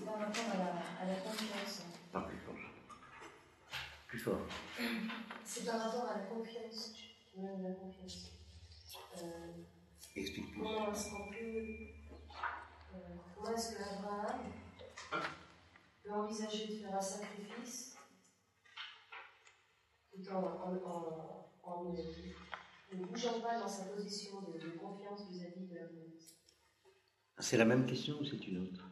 par rapport à la confiance. Pas plus fort. Plus fort. C'est par rapport à la confiance. Même la confiance. Explique plus. Comment est-ce qu'on peut. Comment est-ce que Abraham peut envisager de faire un sacrifice tout en ne bougeant pas dans sa position de confiance vis-à-vis de la promesse? C'est la même question ou c'est une autre?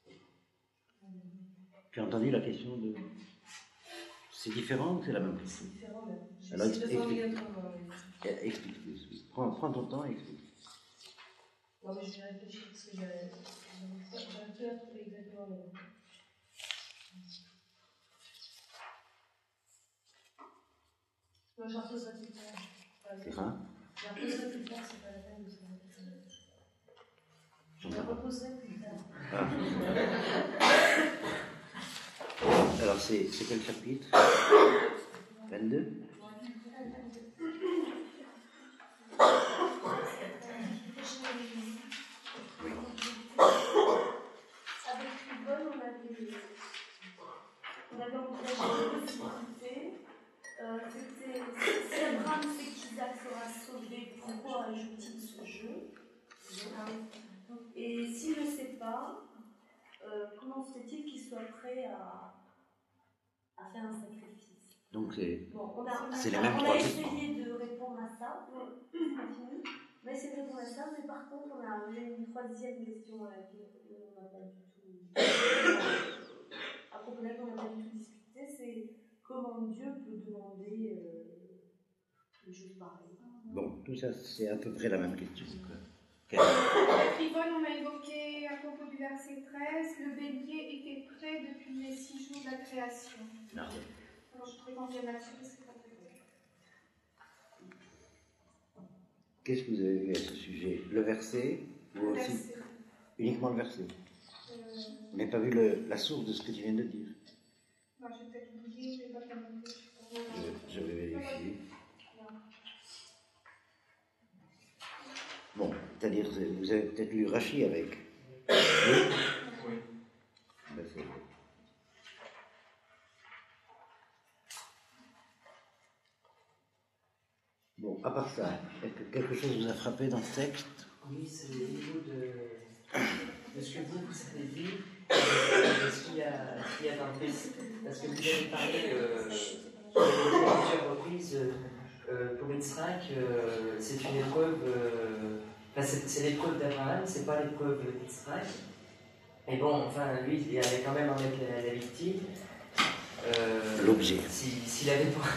Tu as entendu la question de... C'est différent ou c'est la même question? C'est différent, mais alors j'essaie de formuler autrement. Explique plus. Prends ton temps et explique. Non, mais je vais réfléchir parce que j'arrive plus à trouver exactement le mot. Moi, j'en reposerai plus tard. C'est ça? J'en reposerai plus tard, c'est pas la peine de se répéter. J'en reposerai plus tard. Alors, c'est quel chapitre? 22? Avec Yvonne, on avait envisagé deux possibilités. C'était si Abraham sait qu'Isaac sera sauvé, pourquoi ajoute-t-il ce jeu? Et s'il ne le sait pas, comment se fait-il qu'il soit prêt à faire un sacrifice? Donc c'est bon, on les mêmes trois questions. On a essayé de répondre à ça, on a essayé de répondre à ça, mais par contre on a une troisième question à laquelle on n'a pas du tout à propos de laquelle on n'a pas du tout discuté, c'est comment Dieu peut demander des choses pareilles. Bon, tout ça c'est à peu près la même question. Avec Yvonne, on a évoqué à propos du verset 13, le bélier était prêt depuis les 6 jours de la création. Non. Alors je voudrais qu'on vienne là-dessus parce que c'est pas très bon. Qu'est-ce que vous avez vu à ce sujet? Le verset ou aussi Verset. Uniquement le verset? Vous n'avez pas vu la source de ce que tu viens de dire? Non, j'ai peut-être oublié, je n'ai pas bien noté. Je vais vérifier. Bon, c'est-à-dire, vous avez peut-être lu Rachi avec. Oui. Ben, c'est vrai. Bon, à part ça, est-ce que quelque chose vous a frappé dans ce texte? Oui, c'est au niveau de ce que vous avez dit, de ce qu'il y a dans le texte. Parce que vous avez parlé à plusieurs reprises pour Yitzhak, c'est une épreuve, c'est l'épreuve d'Abraham, c'est pas l'épreuve d'Yitzhak. Et bon, enfin, lui, il allait quand même en être la victime. L'objet. S'il avait pas.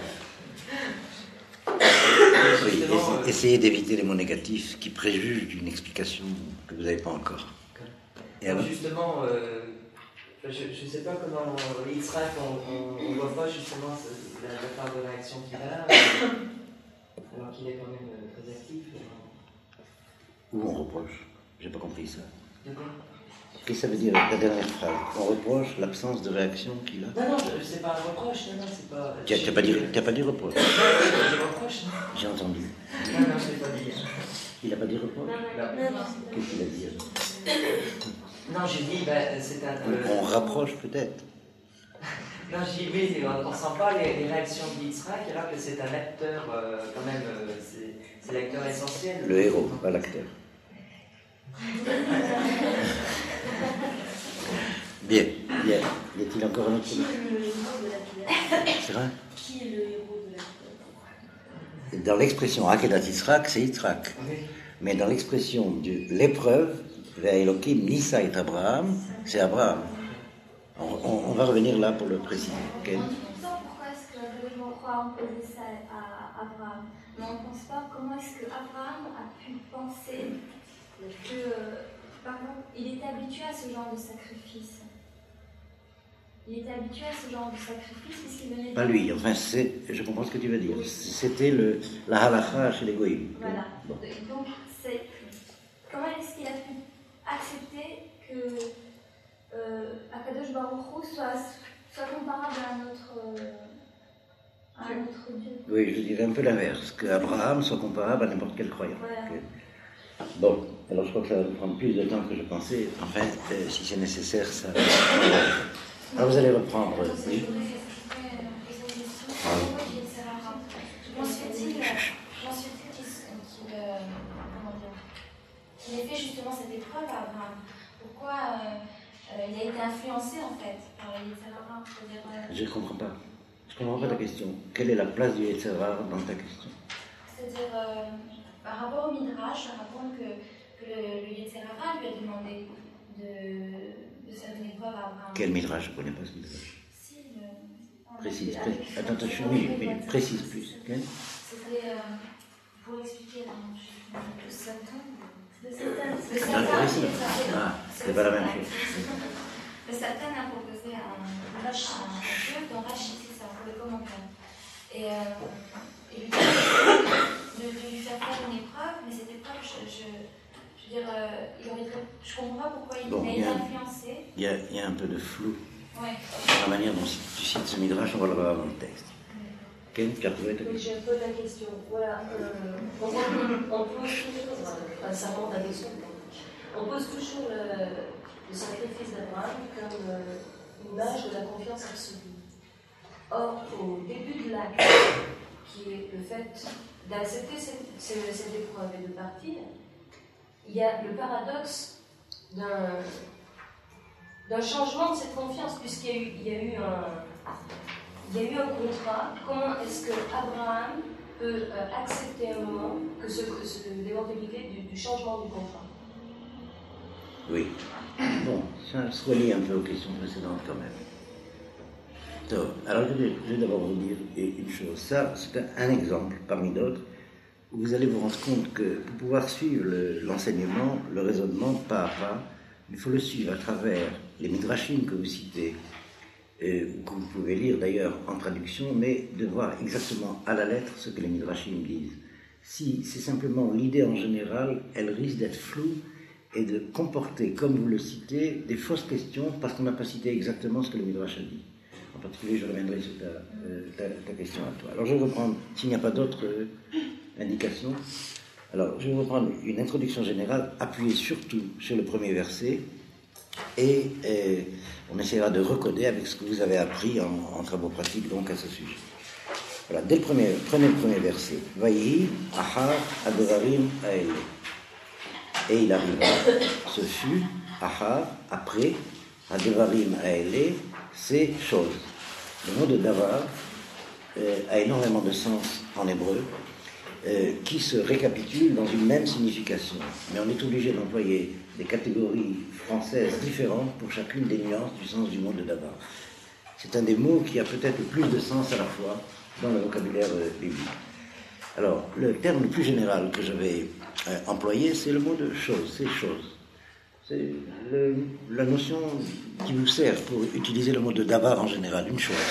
Oui, essayez d'éviter les mots négatifs qui préjugent d'une explication que vous n'avez pas encore. Et alors, justement, je ne sais pas comment Yitzhak, on ne voit pas justement la part de réaction qu'il a, alors qu'il est quand même très actif. Où on reproche? J'ai pas compris ça. D'accord. Qu'est-ce que ça veut dire la dernière phrase? On reproche l'absence de réaction qu'il a? Non, c'est pas un reproche, non, c'est pas... Tu n'as pas dit reproche? Non, c'est pas reproche, non. J'ai entendu. Non, je l'ai pas dit. Il n'a pas dit reproche? Non. Qu'est-ce qu'il a dit? Non, j'ai dit, c'est un... On rapproche peut-être. Non, j'ai dit, oui, on ne sent pas les réactions de Yitzhak, alors que c'est un acteur, quand même, c'est l'acteur essentiel. Le héros, pas l'acteur. Bien. Y a-t-il encore un autre? Qui est le héros de la pierre? C'est vrai? Qui est le héros de la pierre? Dans l'expression Akedat Yitzhak, c'est Yitzhak. Oui. Mais dans l'expression de l'épreuve, vers Elohim Nissa et Abraham, c'est Abraham. On va revenir là pour le préciser. Okay. On pense pourquoi est-ce que le gens croient imposer ça à Abraham, mais on ne pense pas comment est-ce que Abraham a pu penser que, par exemple, il était habitué à ce genre de sacrifice. Il était habitué à ce genre de sacrifice puisqu'il venait de... Pas lui, enfin, je comprends ce que tu veux dire. C'était la halakha chez les goïms. Voilà. Bon. Donc, comment est-ce qu'il a pu accepter que Akadosh Baruch Hu soit comparable à un autre Dieu? Oui, je dirais un peu l'inverse, qu'Abraham soit comparable à n'importe quel croyant. Voilà. Okay. Bon. Alors je crois que ça va prendre plus de temps que je pensais. Enfin, si c'est nécessaire, ça... Alors vous allez reprendre. Oui. Je voudrais poser une question. Pourquoi il est Sarah? Comment se fait-il qu'il ait fait justement cette épreuve à Abraham? Pourquoi il a été influencé en fait par le Yetzirah? Je ne comprends pas. Je ne comprends pas ta question. Quelle est la place du Yetzirah dans ta question? C'est-à-dire, par rapport au Midrash, on raconte que le Yetzirah lui a demandé de faire une épreuve à Abraham. Quel Midrash? Je ne connais pas ce Midrash. Si, Précise. Attends, je suis précise plus. Okay? C'était pour expliquer le Satan. Le Satan. C'est pas la même chose. Le Satan a proposé un jeu dans Rachid, c'est ça, pour le commentaire. Et lui de lui faire faire une épreuve, mais cette épreuve, je veux dire, je comprends pas pourquoi il a été influencé. Il y a un peu de flou. Ouais. Dans la manière dont tu cites ce Midrash, on va le revoir dans le texte. Ken, tu as trouvé ta Oui, question? j'ai un peu la question. Voilà, on pose toujours, ça remonte à des questions. On pose toujours le sacrifice d'Abraham comme une image de la confiance absolue. Or, au début de l'acte, qui est le fait d'accepter cette épreuve et de partir, il y a le paradoxe d'un changement de cette confiance, puisqu'il y a eu un contrat. Comment est-ce que Abraham peut accepter un moment que l'éventualité du changement du contrat? Oui. Bon, ça se relie un peu aux questions précédentes quand même. Donc, alors je vais d'abord vous dire une chose. Ça, c'est un exemple parmi d'autres où vous allez vous rendre compte que pour pouvoir suivre l'enseignement, le raisonnement pas à pas, il faut le suivre à travers les midrashim que vous citez, que vous pouvez lire d'ailleurs en traduction, mais de voir exactement à la lettre ce que les midrashim disent. Si c'est simplement l'idée en général, elle risque d'être floue et de comporter, comme vous le citez, des fausses questions parce qu'on n'a pas cité exactement ce que le midrash a dit. En particulier, je reviendrai sur ta question à toi. Alors je vais reprendre, s'il n'y a pas d'autres indications, alors je vais reprendre une introduction générale appuyée surtout sur le premier verset et on essaiera de recoder avec ce que vous avez appris en travaux pratiques donc à ce sujet. Voilà, dès le premier verset. Vaïhi ahar advarim aele. Et il arriva, ce fut ahar, après, advarim aele, ces choses. Le mot de davar a énormément de sens en hébreu qui se récapitulent dans une même signification. Mais on est obligé d'employer des catégories françaises différentes pour chacune des nuances du sens du mot de davar. C'est un des mots qui a peut-être le plus de sens à la fois dans le vocabulaire biblique. Alors, le terme le plus général que je vais employer, c'est le mot de chose, c'est chose. C'est la notion qui vous sert pour utiliser le mot de davar en général, une chose.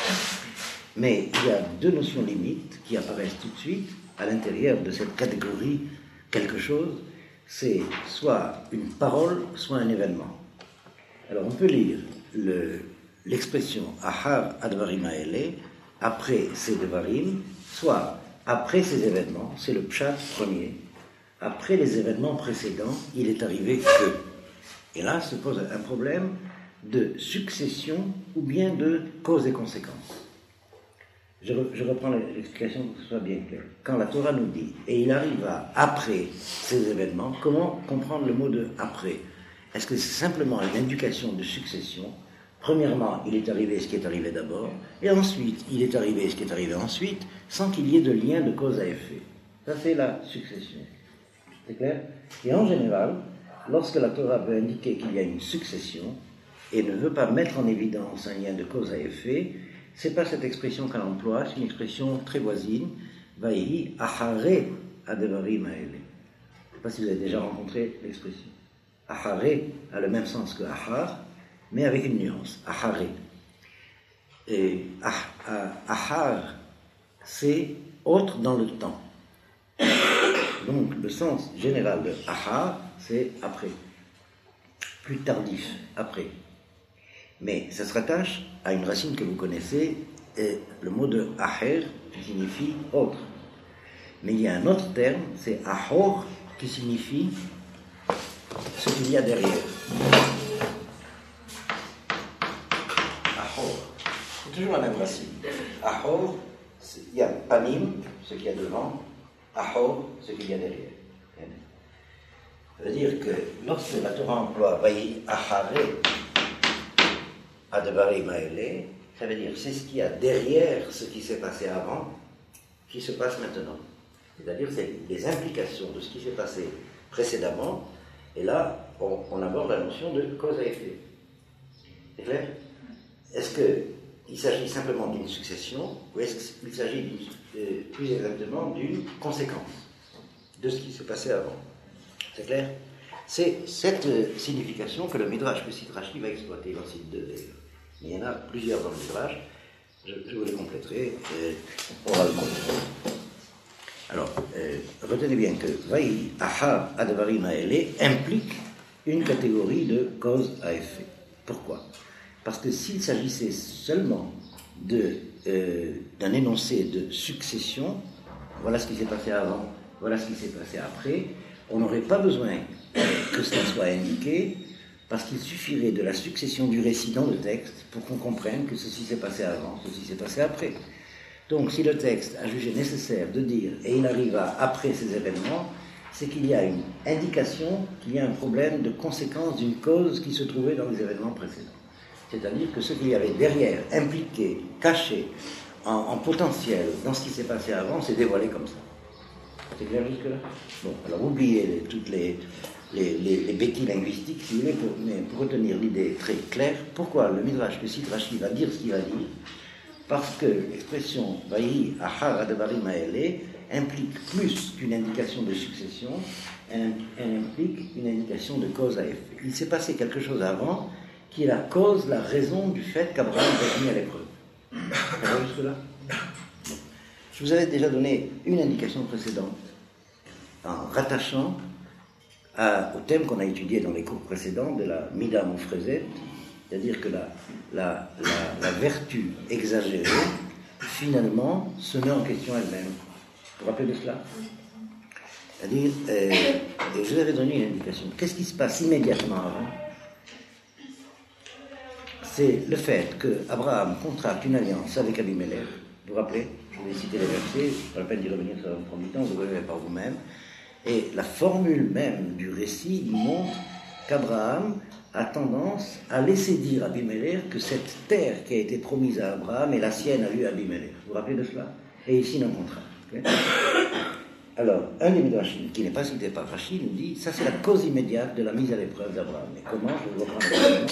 Mais il y a deux notions limites qui apparaissent tout de suite à l'intérieur de cette catégorie quelque chose. C'est soit une parole, soit un événement. Alors on peut lire l'expression ahar advarim aele, après ces devarim, soit après ces événements, c'est le pshat premier. Après les événements précédents, il est arrivé que. Et là se pose un problème de succession ou bien de cause et conséquence. Je reprends l'explication pour que ce soit bien clair. Quand la Torah nous dit « et il arriva après ces événements », comment comprendre le mot de « après » ? Est-ce que c'est simplement une indication de succession ? Premièrement, il est arrivé ce qui est arrivé d'abord, et ensuite, il est arrivé ce qui est arrivé ensuite, sans qu'il y ait de lien de cause à effet. Ça, c'est la succession. C'est clair ? Et en général, lorsque la Torah veut indiquer qu'il y a une succession, et ne veut pas mettre en évidence un lien de cause à effet, c'est pas cette expression qu'elle emploie, c'est une expression très voisine, Vaïhi ahare adevarim aele. Je ne sais pas si vous avez déjà rencontré l'expression. Ahare a le même sens que ahar, mais avec une nuance, ahare. Et ahar, c'est autre dans le temps. Donc le sens général de ahar, c'est après, plus tardif, après. Mais ça se rattache à une racine que vous connaissez, et le mot de aher, qui signifie autre. Mais il y a un autre terme, c'est ahor, qui signifie ce qu'il y a derrière. Ahor. C'est toujours la même racine. Ahor, il y a panim, ce qu'il y a devant, ahor, ce qu'il y a derrière. Ça veut dire que lorsque la Torah emploie vayi ahare advarim haele, ça veut dire c'est ce qu'il y a derrière ce qui s'est passé avant qui se passe maintenant. C'est-à-dire c'est les implications de ce qui s'est passé précédemment, et là on aborde la notion de cause à effet. C'est clair? Est-ce qu'il s'agit simplement d'une succession, ou est-ce qu'il s'agit plus exactement d'une conséquence de ce qui s'est passé avant? C'est clair? C'est cette signification que le Midrash Pessit Rashi va exploiter. Il en cite deux d'ailleurs. Mais il y en a plusieurs dans le Midrash. Je vous les compléterai oralement. Alors, retenez bien que Vaï Ahar Advarim Haele implique une catégorie de cause à effet. Pourquoi? Parce que s'il s'agissait seulement d'un énoncé de succession, voilà ce qui s'est passé avant, voilà ce qui s'est passé après, on n'aurait pas besoin que cela soit indiqué, parce qu'il suffirait de la succession du récit dans le texte pour qu'on comprenne que ceci s'est passé avant, ceci s'est passé après. Donc si le texte a jugé nécessaire de dire « et il arriva après ces événements », c'est qu'il y a une indication qu'il y a un problème de conséquence d'une cause qui se trouvait dans les événements précédents. C'est-à-dire que ce qu'il y avait derrière, impliqué, caché, en potentiel dans ce qui s'est passé avant, s'est dévoilé comme ça. C'est clair jusque-là? Bon, alors oubliez toutes les béquilles linguistiques, si vous voulez, mais pour retenir l'idée très claire, pourquoi le Midrash Pessit Rashi va dire ce qu'il va dire? Parce que l'expression « Vaï Ahar Advarim Haele » implique plus qu'une indication de succession, elle implique une indication de cause à effet. Il s'est passé quelque chose avant qui est la cause, la raison du fait qu'Abraham est mis à l'épreuve. Ça va jusque-là? Je vous avais déjà donné une indication précédente en rattachant au thème qu'on a étudié dans les cours précédents de la Mida Moufrezet, c'est-à-dire que la vertu exagérée, finalement, se met en question elle-même. Vous vous rappelez de cela? C'est-à-dire, et je vous avais donné une indication. Qu'est-ce qui se passe immédiatement avant? C'est le fait qu'Abraham contracte une alliance avec Abimelech. Vous vous rappelez? Je vous ai cité les versets, pas la peine d'y revenir, ça va me prendre du temps, vous le verrez par vous-même. Et la formule même du récit montre qu'Abraham a tendance à laisser dire à Abimelech que cette terre qui a été promise à Abraham est la sienne à lui, Abimelech. Vous vous rappelez de cela? Et ici, non contraire. Okay? Alors, un des Midrashim, qui n'est pas cité par Rashi, nous dit ça c'est la cause immédiate de la mise à l'épreuve d'Abraham. Mais comment? Je vais vous reprendre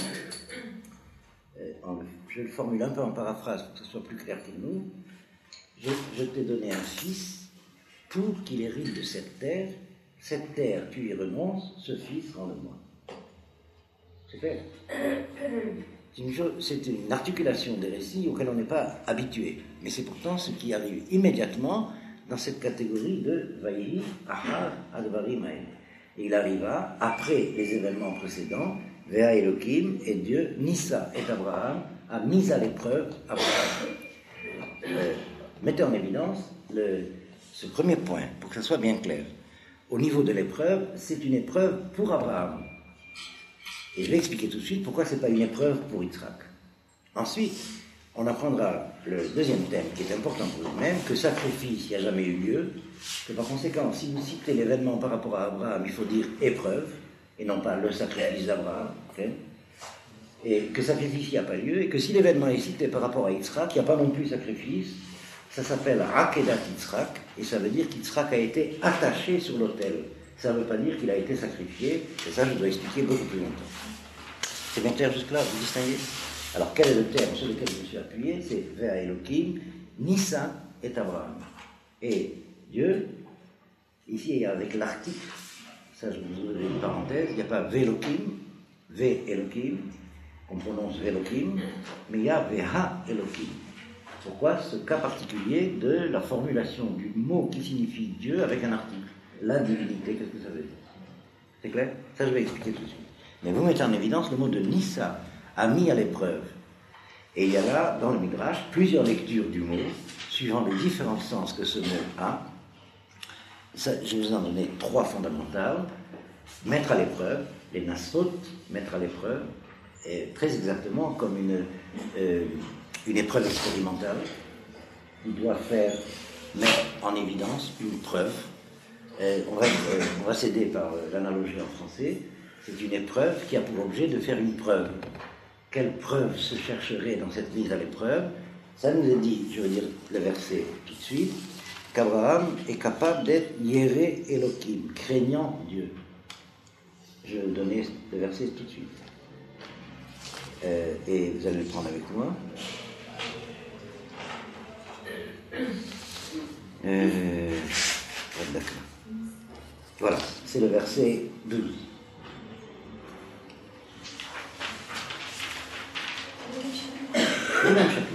je le formule un peu en paraphrase pour que ce soit plus clair pour nous. Je t'ai donné un fils pour qu'il hérite de cette terre, tu y renonces, ce fils rends-le-moi. C'est clair? C'est une articulation des récits auxquels on n'est pas habitué, mais c'est pourtant ce qui arrive immédiatement dans cette catégorie de Vaïhi, Ahar, Advarim, Haele. Et il arriva après les événements précédents, Vea Elohim, et Dieu, Nissa et Abraham, a mis à l'épreuve Abraham. Mettez en évidence ce premier point, pour que ça soit bien clair. Au niveau de l'épreuve, c'est une épreuve pour Abraham. Et je vais expliquer tout de suite pourquoi ce n'est pas une épreuve pour Yitzhak. Ensuite, on apprendra le deuxième thème qui est important pour vous-même, que sacrifice il n'y a jamais eu lieu, que par conséquent, si vous citez l'événement par rapport à Abraham, il faut dire épreuve, et non pas le sacrifice d'Abraham. Okay? Et que sacrifice il n'y a pas lieu, et que si l'événement est cité par rapport à Yitzhak, il n'y a pas non plus sacrifice, ça s'appelle Akedat Yitzhak, et ça veut dire qu'Yitzhak a été attaché sur l'autel. Ça ne veut pas dire qu'il a été sacrifié, et ça je dois expliquer beaucoup plus longtemps. C'est bien clair jusque-là, vous distinguez? Alors quel est le terme sur lequel je me suis appuyé? C'est Vea Elohim, Nissa et Abraham. Et Dieu, ici avec l'article, ça je vous ouvre une parenthèse, il n'y a pas Velokim, Ve Elohim, on prononce Velokim, mais il y a Veha Elohim. Pourquoi ce cas particulier de la formulation du mot qui signifie Dieu avec un article? La divinité, qu'est-ce que ça veut dire? C'est clair? Ça je vais expliquer tout de suite. Mais vous mettez en évidence le mot de Nissa, a mis à l'épreuve. Et il y a là, dans le Midrash, plusieurs lectures du mot, suivant les différents sens que ce mot a. Ça, je vais vous en donner trois fondamentales. mettre à l'épreuve, les nasot, mettre à l'épreuve, est très exactement comme une épreuve expérimentale. Il doit mettre en évidence une preuve. On va s'aider par l'analogie en français. C'est une épreuve qui a pour objet de faire une preuve. Quelle preuve se chercherait dans cette mise à l'épreuve? Ça nous est dit, je veux dire le verset tout de suite, qu'Abraham est capable d'être Yéré Elohim, craignant Dieu. Je vais donner le verset tout de suite. Et vous allez le prendre avec moi. D'accord. Voilà, c'est le verset 12. Le même chapitre.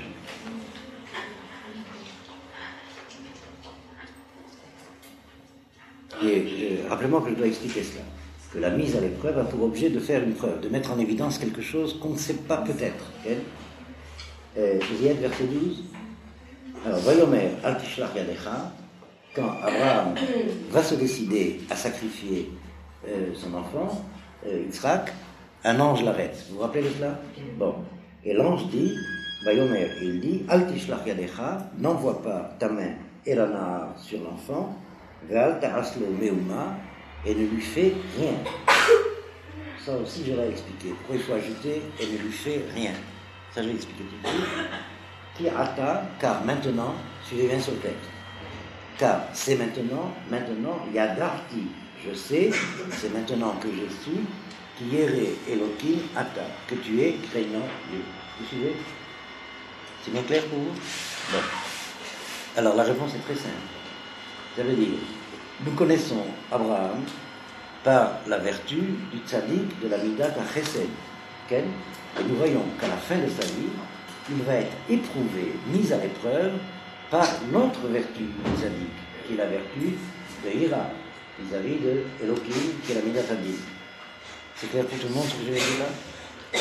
Et rappelez-moi que je dois expliquer cela. Que la mise à l'épreuve a pour objet de faire une preuve, de mettre en évidence quelque chose qu'on ne sait pas peut-être. Vous y êtes, verset 12. Alors, Vayomer al tishlach yadecha, quand Abraham va se décider à sacrifier son enfant, Yitzhak, un ange l'arrête. Vous vous rappelez de cela? Bon. Et l'ange dit, Vayomer, il dit, al tishlach yadecha, n'envoie pas ta main elana sur l'enfant, ve'al ta'aslo meuma, et ne lui fait rien. Ça aussi, je l'ai expliqué. Pourquoi il faut ajouter et ne lui fait rien? Ça, je vais expliquer tout de suite. Qui ata, car maintenant, suivez bien sur le texte. Car c'est maintenant, yadarti, je sais, c'est maintenant que je suis, qui yéré Elohim ata, que tu es craignant Dieu. Vous suivez? C'est bien clair pour vous? Bon. Alors, la réponse est très simple. Ça veut dire, nous connaissons Abraham par la vertu du tzaddik de la midat ha-chesed. Et nous voyons qu'à la fin de sa vie, il va être éprouvé, mis à l'épreuve par l'autre vertu du tzaddik, qui est la vertu de Hira, vis-à-vis de Elohim, qui est la midat ha-din. C'est clair pour tout le monde ce que je vais dire là?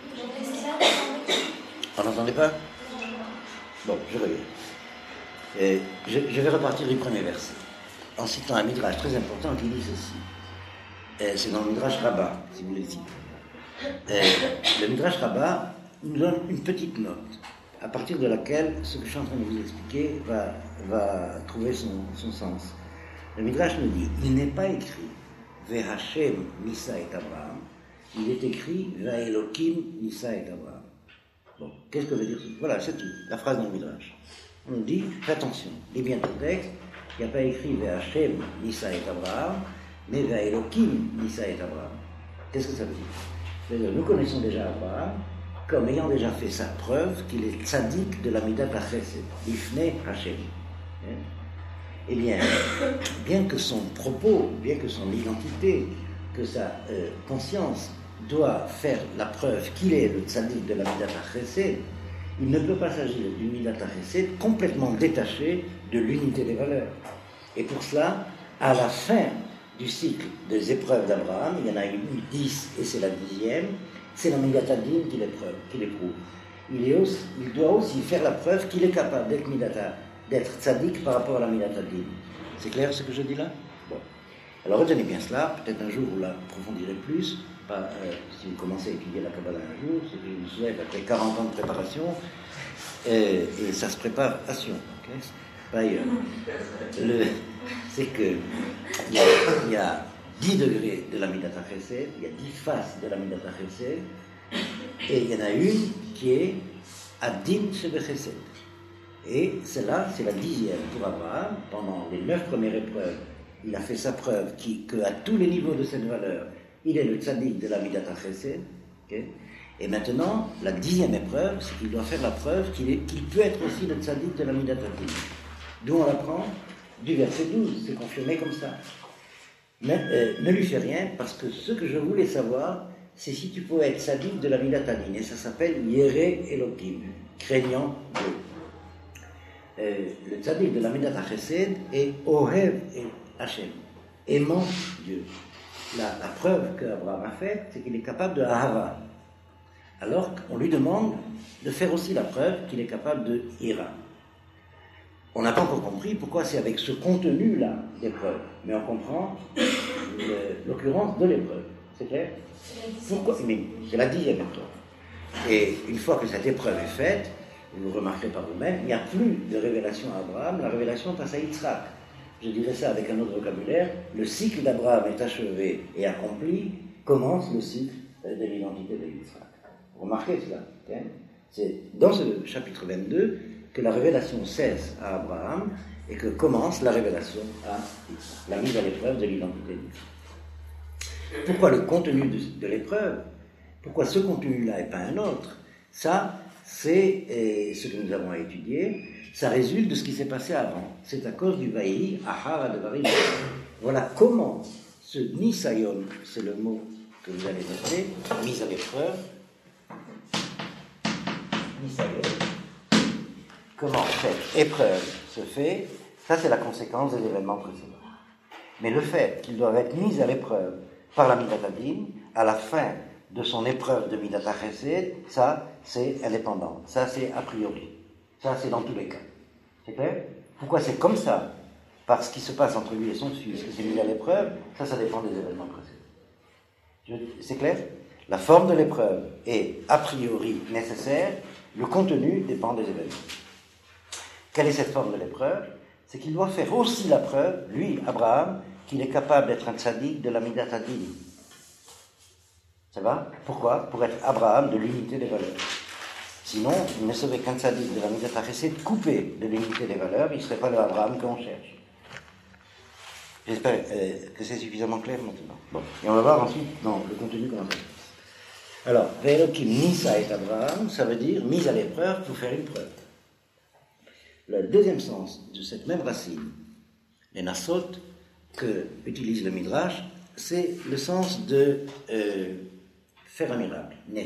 On n'entendait pas? Bon, je reviens. Je vais repartir du premier verset, en citant un midrash très important qui dit ceci. C'est dans le midrash Rabbah, si vous voulez le citer. Le midrash Rabbah nous donne une petite note, à partir de laquelle ce que je suis en train de vous expliquer va trouver son sens. Le midrash nous dit, il n'est pas écrit Vehashem Nisa et Abraham, il est écrit Vaelokim Nisa et Abraham. Bon, qu'est-ce que veut dire ça? Voilà, c'est tout, la phrase dans le midrash. On nous dit, fais attention, lis bien ton texte, il n'y a pas écrit Vehashem Nisa et Abraham, mais Vaelokim Nisa et Abraham. Qu'est-ce que ça veut dire? C'est-à-dire, nous connaissons déjà Abraham comme ayant déjà fait sa preuve qu'il est tzaddik de la midat ha-chesed, Ifnei Hashem. Eh bien que son propos, bien que son identité, que sa conscience doit faire la preuve qu'il est le tzaddik de la midat ha-chesed, il ne peut pas s'agir d'une midat ha-chesed complètement détachée de l'unité des valeurs. Et pour cela, à la fin du cycle des épreuves d'Abraham, il y en a eu 10 et c'est la 10e, c'est la midat ha-din qui l'éprouve. Il doit aussi faire la preuve qu'il est capable d'être tzaddik par rapport à la midat ha-din. C'est clair ce que je dis là? Bon. Alors retenez bien cela, peut-être un jour vous l'approfondirez plus, si vous commencez à étudier la Kabbalah un jour, c'est que je vous souhaite après 40 ans de préparation, et ça se prépare à Sion. Okay? Pas ailleurs. C'est que il y a 10 degrés de la midat ha-chesed, il y a 10 faces de la midat ha-chesed, et il y en a une qui est Adin shebe-chesed. Et celle-là, c'est la 10e pour Abraham. Pendant les 9 premières épreuves, il a fait sa preuve qu'à tous les niveaux de cette valeur, il est le tzaddik de la midat ha-chesed. Okay? Et maintenant, la 10e épreuve, c'est qu'il doit faire la preuve qu'il peut être aussi le tzaddik de la midat ha-din. D'où on l'apprend? Du verset 12, c'est confirmé comme ça. Mais ne lui fais rien, parce que ce que je voulais savoir, c'est si tu peux être tzaddik de la midat ha-din. Et ça s'appelle Yéré Elohim, craignant Dieu. Le tzaddik de la midat ha-chesed est Ohev et Hashem, aimant Dieu. La preuve qu'Abraham a faite, c'est qu'il est capable de Ahava. Alors qu'on lui demande de faire aussi la preuve qu'il est capable de Hira. on n'a pas encore compris pourquoi c'est avec ce contenu-là d'épreuve, mais on comprend l'occurrence de l'épreuve. C'est clair? Pourquoi? Mais c'est la 10e épreuve. Et une fois que cette épreuve est faite, vous le remarquerez par vous-même, il n'y a plus de révélation à Abraham, la révélation passe à Yitzhak. Je dirais ça avec un autre vocabulaire, le cycle d'Abraham est achevé et accompli, commence le cycle de l'identité de Yitzhak. Vous remarquez cela? Okay? C'est dans ce chapitre 22 que la révélation cesse à Abraham et que commence la révélation à Yitzhak, la mise à l'épreuve de l'identité d'Yitzhak. Pourquoi le contenu de l'épreuve? Pourquoi ce contenu-là et pas un autre? Ça, c'est ce que nous avons à étudier. Ça résulte de ce qui s'est passé avant. C'est à cause du Vaï, Ahar Advarim. Voilà comment ce Nisayon, c'est le mot que vous allez noter, mise à l'épreuve. Nisayon. Comment cette épreuve se fait, ça c'est la conséquence des événements précédents. Mais le fait qu'ils doivent être mis à l'épreuve par la Midat Hadin, à la fin de son épreuve de Midat HaChesed, ça c'est indépendant, ça c'est a priori, ça c'est dans tous les cas. C'est clair? Pourquoi c'est comme ça? Parce qu'il se passe entre lui et son fils, que c'est mis à l'épreuve, ça dépend des événements précédents. C'est clair? La forme de l'épreuve est a priori nécessaire, le contenu dépend des événements. Quelle est cette forme de l'épreuve? C'est qu'il doit faire aussi la preuve, lui, Abraham, qu'il est capable d'être un tzaddik de la Midat Hadin. Ça va? Pourquoi? Pour être Abraham de l'unité des valeurs. Sinon, il ne serait qu'un tzaddik de la Midat HaChesed coupé de l'unité des valeurs, il ne serait pas le Abraham qu'on cherche. J'espère que c'est suffisamment clair maintenant. Bon. Et on va voir ensuite dans le contenu comment ça se passe. Alors, Ve'elokim Nisa et Abraham, ça veut dire mise à l'épreuve pour faire une preuve. Le deuxième sens de cette même racine, les Nassot, que utilise le Midrash, c'est le sens de faire un miracle, Nes.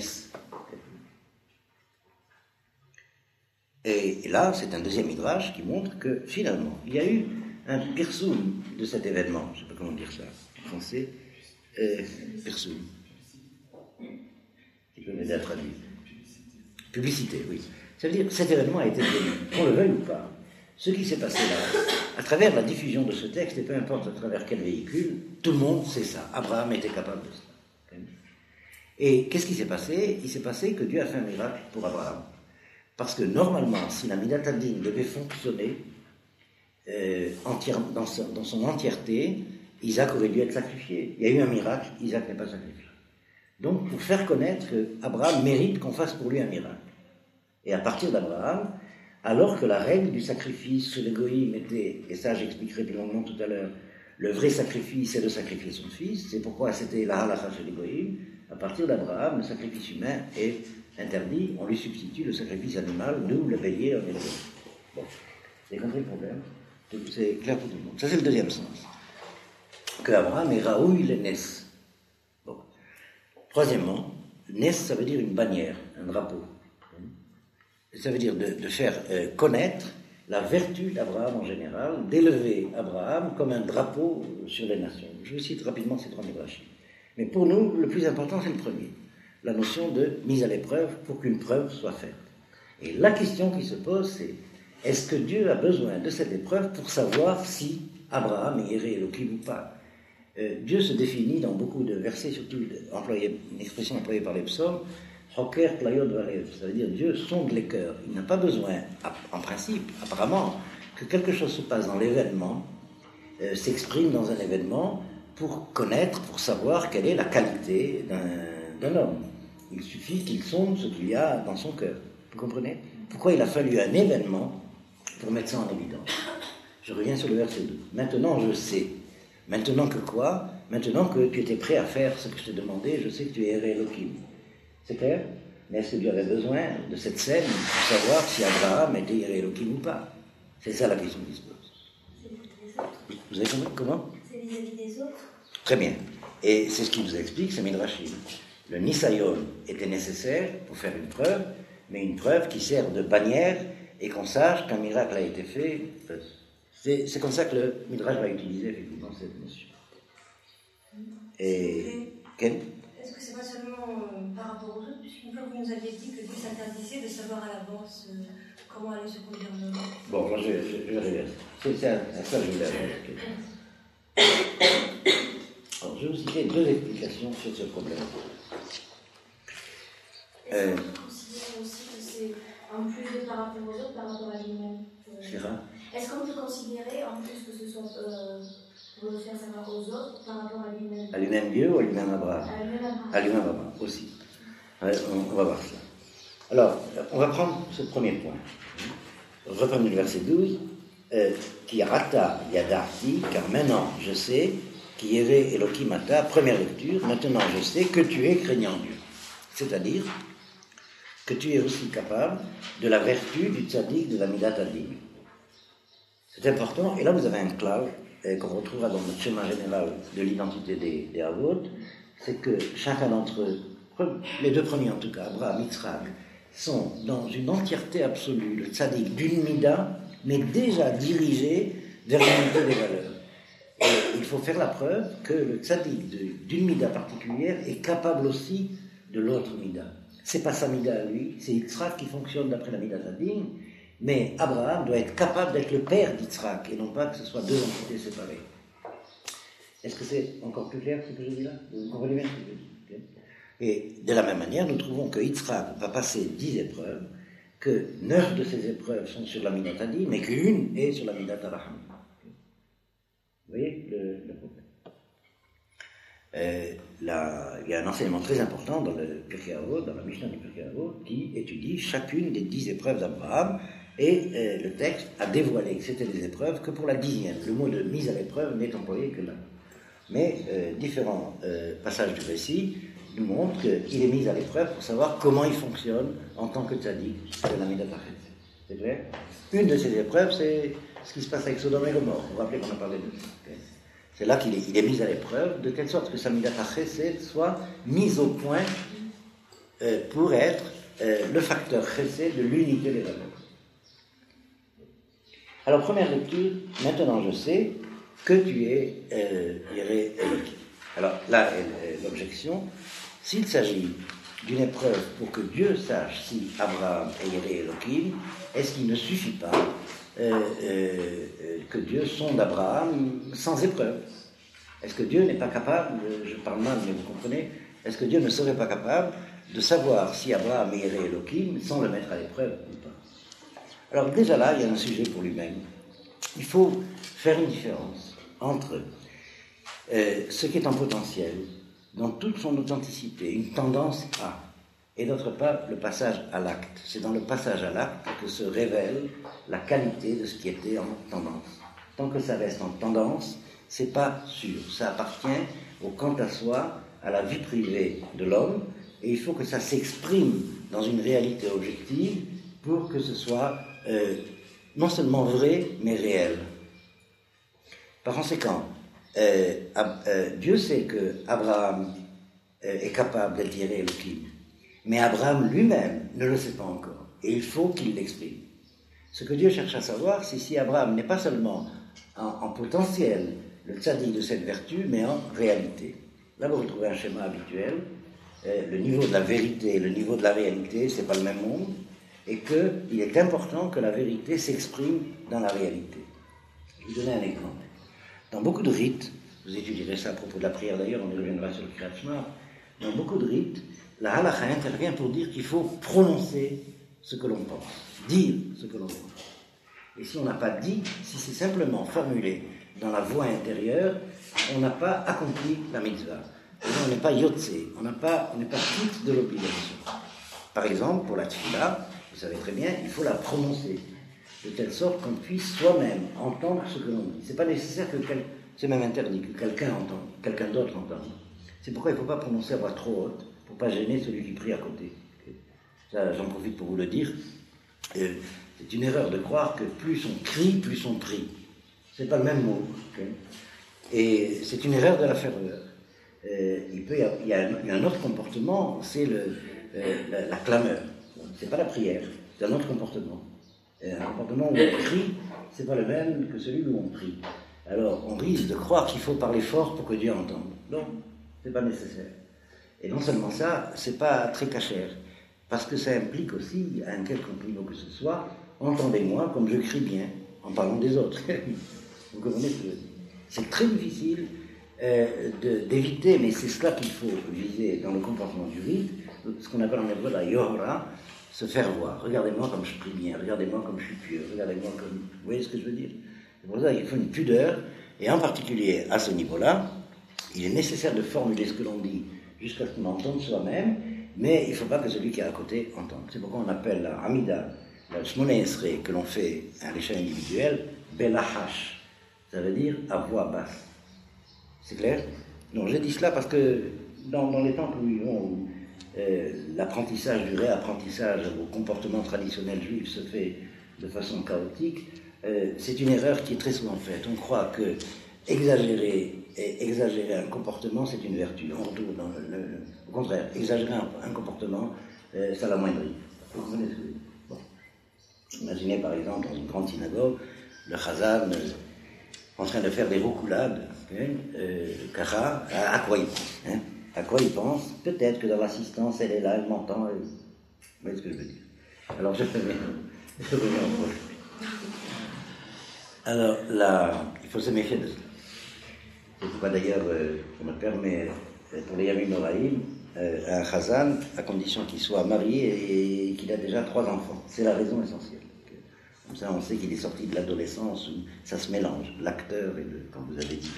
Et là, c'est un deuxième Midrash qui montre que finalement, il y a eu un pirsum de cet événement. Je ne sais pas comment dire ça en français. Pirsum. Qui peut m'aider à traduire. Publicité, oui. Ça veut dire que cet événement a été connu, qu'on le veuille ou pas. Ce qui s'est passé là, à travers la diffusion de ce texte, et peu importe à travers quel véhicule, tout le monde sait ça. Abraham était capable de ça. Et qu'est-ce qui s'est passé? Il s'est passé que Dieu a fait un miracle pour Abraham. Parce que normalement, si la Midat Hadin devait fonctionner dans son entièreté, Isaac aurait dû être sacrifié. Il y a eu un miracle, Isaac n'est pas sacrifié. Donc, pour faire connaître qu'Abraham mérite qu'on fasse pour lui un miracle. Et à partir d'Abraham, alors que la règle du sacrifice chez les Goïm était, et ça j'expliquerai plus longuement tout à l'heure, le vrai sacrifice c'est de sacrifier son fils, c'est pourquoi c'était la halakha chez les Goïm, à partir d'Abraham, le sacrifice humain est interdit, on lui substitue le sacrifice animal, d'où le bélier en hébreu. Bon, vous avez compris le problème? C'est clair pour tout le monde. Ça c'est le deuxième sens. Que Abraham est Raoui le Nes. Bon. Troisièmement, Nes ça veut dire une bannière, un drapeau. Ça veut dire de faire connaître la vertu d'Abraham en général, d'élever Abraham comme un drapeau sur les nations. Je vous cite rapidement ces trois midrashim. Mais pour nous, le plus important, c'est le premier. La notion de mise à l'épreuve pour qu'une preuve soit faite. Et la question qui se pose, c'est est-ce que Dieu a besoin de cette épreuve pour savoir si Abraham est Yéré Elohim ou pas? Dieu se définit dans beaucoup de versets, surtout une expression employée par les psaumes, Hoker Playot Varev, ça veut dire Dieu sonde les cœurs. Il n'a pas besoin, en principe, apparemment, que quelque chose se passe dans l'événement, s'exprime dans un événement pour connaître, pour savoir quelle est la qualité d'un homme. Il suffit qu'il sonde ce qu'il y a dans son cœur. Vous comprenez? Pourquoi il a fallu un événement pour mettre ça en évidence? Je reviens sur le verset 2. Maintenant je sais. Maintenant que quoi? Maintenant que tu étais prêt à faire ce que je t'ai demandé, je sais que tu es Yéré Elohim. C'est clair? Mais est-ce que Dieu avait besoin de cette scène pour savoir si Abraham était Yéré Elohim ou pas? C'est ça la question qui se pose. Vous avez compris comment? C'est vis-à-vis des autres. Très bien. Et c'est ce qui nous explique, c'est Midrashim. Le Nisayon était nécessaire pour faire une preuve, mais une preuve qui sert de bannière et qu'on sache qu'un miracle a été fait. C'est comme ça que le Midrash va utiliser effectivement cette notion. Et Ken? Est-ce que c'est pas seulement par rapport aux autres, puisqu'une fois vous nous aviez dit que Dieu s'interdisait de savoir à l'avance comment aller sur le gouvernement. Bon, moi je reviens. C'est à ça que je voulais avoir. Alors, je vais vous citer 2 explications sur ce problème. Est-ce qu'on peut considérer aussi que c'est en plus de par rapport aux autres, par rapport à lui-même Est-ce qu'on peut considérer en plus que ce soit pour le faire savoir aux autres par rapport à lui-même? À lui-même Dieu ou à lui-même Abraham? À lui-même Abraham. À lui-même Abraham aussi. Ouais, on va voir cela. Alors, on va prendre ce premier point. Reprenons le verset 12. Qui rata yadati, car maintenant je sais, qui yere Elohim ata, première lecture, maintenant je sais que tu es craignant Dieu. C'est-à-dire que tu es aussi capable de la vertu du tzaddik, de la midat adin. C'est important, et là vous avez un cloud qu'on retrouvera dans le schéma général de l'identité des Avot, c'est que chacun d'entre eux, les 2 premiers en tout cas, Abraham, Yitzhak, sont dans une entièreté absolue, le tzaddik d'une mida, mais déjà dirigé vers l'unité des valeurs. Et il faut faire la preuve que le tzaddik d'une mida particulière est capable aussi de l'autre mida. C'est pas sa mida à lui, c'est Yitzhak qui fonctionne d'après la mida Zadin, mais Abraham doit être capable d'être le père d'Yitzhak, et non pas que ce soit 2 entités séparées. Est-ce que c'est encore plus clair ce que je dis là? Vous comprenez bien ce que je dis? Okay. Et de la même manière, nous trouvons que Yitzhak va passer 10 épreuves, que 9 de ces épreuves sont sur la midat Adin, mais qu'une est sur la midat Araham. Vous voyez le problème? Il y a un enseignement très important dans le Pirkei Avot, dans la Mishnah du Pirkei Avot, qui étudie chacune des 10 épreuves d'Abraham, et le texte a dévoilé que c'était des épreuves que pour la 10e. Le mot de mise à l'épreuve n'est employé que là. Mais différents passages du récit nous montrent qu'il est mis à l'épreuve pour savoir comment il fonctionne en tant que tzaddik de la midat Achet. C'est clair? Une de ces épreuves, c'est ce qui se passe avec Sodome et Gomorrhe. Vous vous rappelez qu'on a parlé de ça. Okay. C'est là qu'il est mis à l'épreuve, de telle sorte que sa midat Chesed soit mise au point pour être le facteur Chesed de l'unité des valeurs. Alors, première lecture, maintenant je sais que tu es Yere Elohim. Alors là est l'objection. S'il s'agit d'une épreuve pour que Dieu sache si Abraham est Yere Elohim, est-ce qu'il ne suffit pas que Dieu sonde Abraham sans épreuve? Est-ce que Dieu n'est pas capable, je parle mal mais vous comprenez, est-ce que Dieu ne serait pas capable de savoir si Abraham est Yere Elohim sans le mettre à l'épreuve ou pas? Alors déjà là, il y a un sujet pour lui-même. Il faut faire une différence entre ce qui est en potentiel, dans toute son authenticité, une tendance à, et d'autre part, le passage à l'acte. C'est dans le passage à l'acte que se révèle la qualité de ce qui était en tendance. Tant que ça reste en tendance, c'est pas sûr. Ça appartient au quant à soi, à la vie privée de l'homme, et il faut que ça s'exprime dans une réalité objective pour que ce soit non seulement vrai, mais réel. Par conséquent, Dieu sait que Abraham est capable d'être Yere Elohim, mais Abraham lui-même ne le sait pas encore, et il faut qu'il l'exprime. Ce que Dieu cherche à savoir, c'est si Abraham n'est pas seulement en potentiel le tzaddik de cette vertu, mais en réalité. Là, vous retrouvez un schéma habituel. Le niveau de la vérité et le niveau de la réalité, c'est pas le même monde, et qu'il est important que la vérité s'exprime dans la réalité. Je vais vous donner un exemple. Dans beaucoup de rites, vous étudierez ça à propos de la prière d'ailleurs, on y reviendra sur le Kriyat Shema, dans beaucoup de rites, la halakha intervient pour dire qu'il faut prononcer ce que l'on pense, dire ce que l'on pense. Et si on n'a pas dit, si c'est simplement formulé dans la voix intérieure, on n'a pas accompli la mitzvah. Et on n'est pas yotse, on n'est pas quitte de l'obligation. Par exemple, pour la tefila, vous savez très bien, il faut la prononcer, de telle sorte qu'on puisse soi-même entendre ce que l'on dit. C'est pas nécessaire que c'est même interdit que quelqu'un entende, quelqu'un d'autre entende. C'est pourquoi il ne faut pas prononcer à voix trop haute, pour ne pas gêner celui qui prie à côté. Ça, j'en profite pour vous le dire. C'est une erreur de croire que plus on crie, plus on prie. C'est pas le même mot. Okay. Et c'est une erreur de la ferveur. Il y a un autre comportement, c'est la clameur. C'est pas la prière, c'est un autre comportement. Un comportement où on crie, c'est pas le même que celui où on prie. Alors, on risque de croire qu'il faut parler fort pour que Dieu entende. Non, c'est pas nécessaire. Et non seulement ça, c'est pas très cachère, parce que ça implique aussi, à un quelconque niveau que ce soit, entendez-moi comme je crie bien, en parlant des autres. Vous comprenez ce que je veux dire? C'est très difficile d'éviter, mais c'est cela qu'il faut viser dans le comportement du rite, ce qu'on appelle en hébreu la yohra, se faire voir. Regardez-moi comme je prie bien, regardez-moi comme je suis pieux, regardez-moi comme... Vous voyez ce que je veux dire? C'est pour ça qu'il faut une pudeur, et en particulier à ce niveau-là, il est nécessaire de formuler ce que l'on dit jusqu'à ce qu'on entende soi-même, mais il ne faut pas que celui qui est à côté entende. C'est pourquoi on appelle la Amida, la Shmona Esrei, que l'on fait à l'échelle individuelle, Belahash. Ça veut dire à voix basse. C'est clair? Non, je dis cela parce que dans les temps que nous vivons, l'apprentissage du réapprentissage au comportement traditionnel juif se fait de façon chaotique, c'est une erreur qui est très souvent faite. On croit que exagérer un comportement, c'est une vertu. On retourne dans au contraire, exagérer un comportement, ça l'amoindrit. Vous comprenez ce que je veux dire? Bon. Imaginez par exemple dans une grande synagogue, le chazan en train de faire des roucoulades, Kara, à quoi il pense, hein? À quoi il pense? Peut-être que dans l'assistance, elle est là, elle m'entend. Vous voyez ce que je veux dire? Alors je reviens au projet. Alors là, il faut se méfier de cela. C'est pourquoi d'ailleurs, on me permet, pour les Yamim Noraïm, un chazan, à condition qu'il soit marié et qu'il a déjà 3 enfants. C'est la raison essentielle. Comme ça, on sait qu'il est sorti de l'adolescence où ça se mélange, l'acteur et le, comme vous avez dit.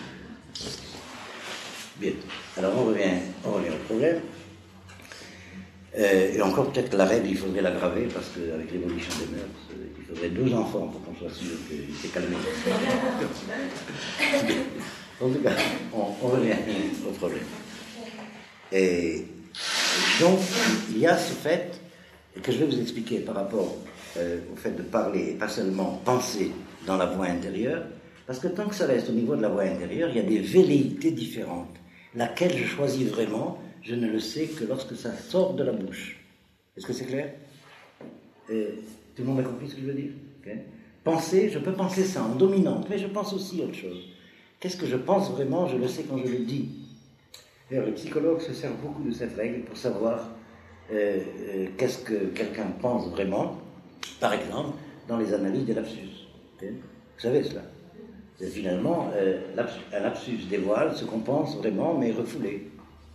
Bien. Alors on revient au problème. Et encore peut-être que la règle, il faudrait l'aggraver parce qu'avec l'évolution des mœurs, il faudrait 2 enfants pour qu'on soit sûr qu'il s'est calmé. En tout cas, on revient au problème. Et donc, il y a ce fait que je vais vous expliquer par rapport au fait de parler et pas seulement penser dans la voix intérieure, parce que tant que ça reste au niveau de la voix intérieure, il y a des velléités différentes. Laquelle je choisis vraiment, je ne le sais que lorsque ça sort de la bouche. Est-ce que c'est clair? Tout le monde a compris ce que je veux dire? Okay. Penser, je peux penser ça en dominante, mais je pense aussi autre chose. Qu'est-ce que je pense vraiment? Je le sais quand je le dis. D'ailleurs, les psychologues se servent beaucoup de cette règle pour savoir qu'est-ce que quelqu'un pense vraiment, par exemple, dans les analyses des lapsus. Okay. Vous savez cela? C'est finalement, un lapsus dévoile ce qu'on pense vraiment, mais refoulé.